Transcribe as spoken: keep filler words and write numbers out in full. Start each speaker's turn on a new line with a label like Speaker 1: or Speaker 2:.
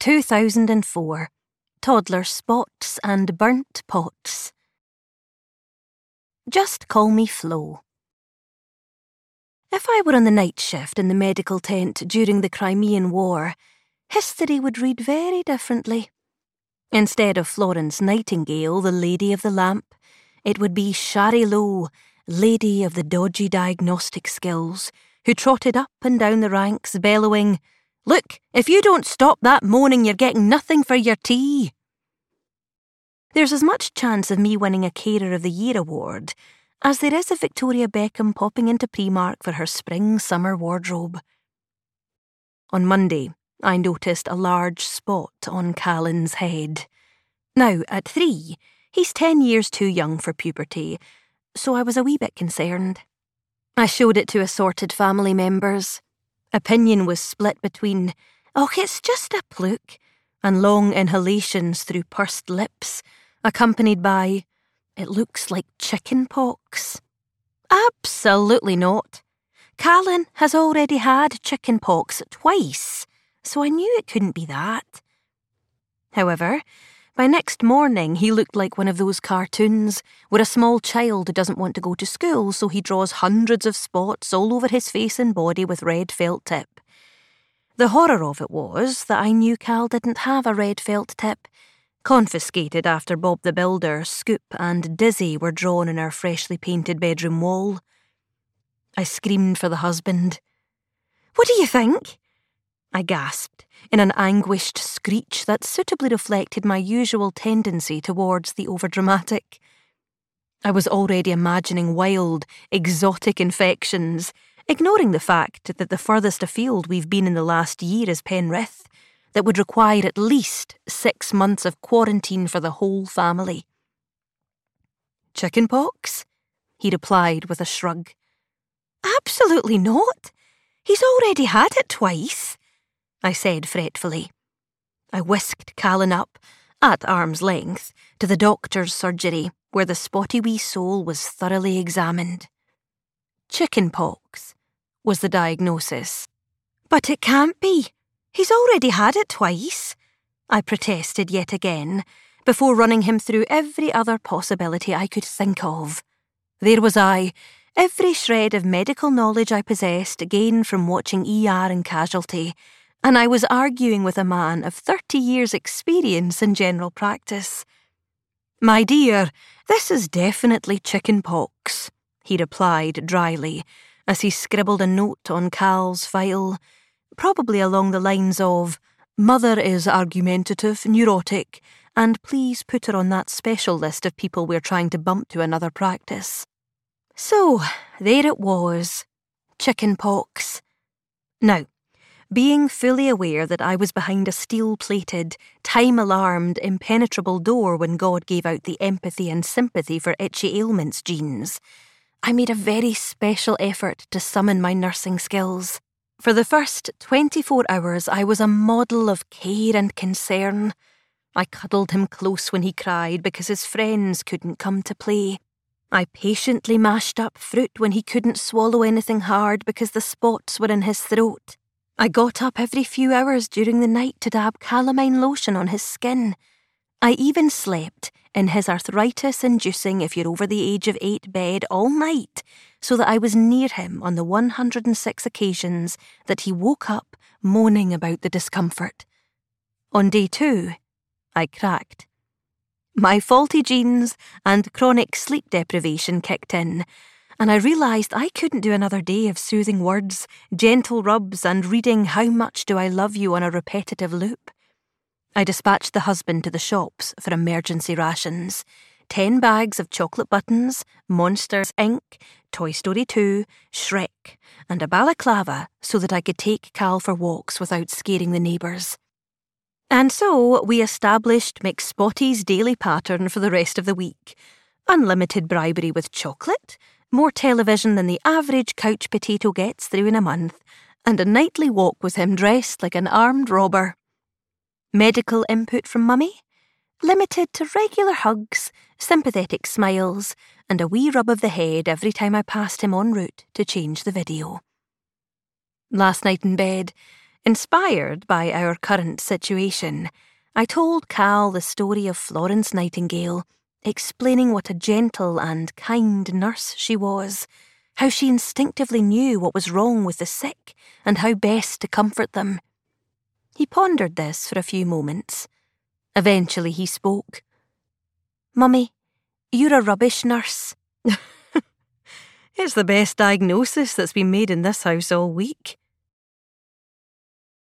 Speaker 1: two thousand four. Toddler spots and burnt pots. Just call me Flo. If I were on the night shift in the medical tent during the Crimean War, history would read very differently. Instead of Florence Nightingale, the Lady of the Lamp, it would be Shari Lowe, Lady of the Dodgy Diagnostic Skills, who trotted up and down the ranks bellowing, "Look, if you don't stop that moaning, you're getting nothing for your tea." There's as much chance of me winning a Carer of the Year award as there is of Victoria Beckham popping into Primark for her spring-summer wardrobe. On Monday, I noticed a large spot on Callan's head. Now, at three, he's ten years too young for puberty, so I was a wee bit concerned. I showed it to assorted family members. Opinion was split between, "Oh, it's just a fluke," and long inhalations through pursed lips, accompanied by, "It looks like chicken pox." Absolutely not. Callan has already had chicken pox twice, so I knew it couldn't be that. However, by next morning he looked like one of those cartoons where a small child doesn't want to go to school, so he draws hundreds of spots all over his face and body with red felt tip. The horror of it was that I knew Cal didn't have a red felt tip, confiscated after Bob the Builder, Scoop and Dizzy were drawn on our freshly painted bedroom wall. I screamed for the husband. "What do you think?" I gasped in an anguished screech that suitably reflected my usual tendency towards the overdramatic. I was already imagining wild, exotic infections, ignoring the fact that the furthest afield we've been in the last year is Penrith, that would require at least six months of quarantine for the whole family. "Chicken pox?" he replied with a shrug. "Absolutely not. He's already had it twice," I said fretfully. I whisked Callan up, at arm's length, to the doctor's surgery, where the spotty wee soul was thoroughly examined. Chicken pox was the diagnosis. "But it can't be. He's already had it twice," I protested yet again, before running him through every other possibility I could think of. There was I, every shred of medical knowledge I possessed gained from watching E R and Casualty, and I was arguing with a man of thirty years' experience in general practice. "My dear, this is definitely chicken pox," he replied dryly, as he scribbled a note on Cal's file, probably along the lines of, "Mother is argumentative, neurotic, and please put her on that special list of people we're trying to bump to another practice." So, there it was. Chicken pox. Now, being fully aware that I was behind a steel-plated, time-alarmed, impenetrable door when God gave out the empathy and sympathy for itchy ailments genes, I made a very special effort to summon my nursing skills. For the first twenty-four hours, I was a model of care and concern. I cuddled him close when he cried because his friends couldn't come to play. I patiently mashed up fruit when he couldn't swallow anything hard because the spots were in his throat. I got up every few hours during the night to dab calamine lotion on his skin. I even slept in his arthritis-inducing if you're over the age of eight bed all night, so that I was near him on the one hundred six occasions that he woke up moaning about the discomfort. On day two, I cracked. My faulty genes and chronic sleep deprivation kicked in, and I realised I couldn't do another day of soothing words, gentle rubs, and reading "How much do I love you" on a repetitive loop. I dispatched the husband to the shops for emergency rations. Ten bags of chocolate buttons, Monsters Incorporated, Toy Story two, Shrek, and a balaclava so that I could take Cal for walks without scaring the neighbours. And so we established McSpotty's daily pattern for the rest of the week. Unlimited bribery with chocolate, more television than the average couch potato gets through in a month, and a nightly walk with him dressed like an armed robber. Medical input from Mummy? Limited to regular hugs, sympathetic smiles, and a wee rub of the head every time I passed him en route to change the video. Last night in bed, Inspired by our current situation, I told Cal the story of Florence Nightingale, explaining what a gentle and kind nurse she was, how she instinctively knew what was wrong with the sick and how best to comfort them. He pondered this for a few moments. Eventually he spoke. "Mummy, you're a rubbish nurse." "It's the best diagnosis that's been made in this house all week,"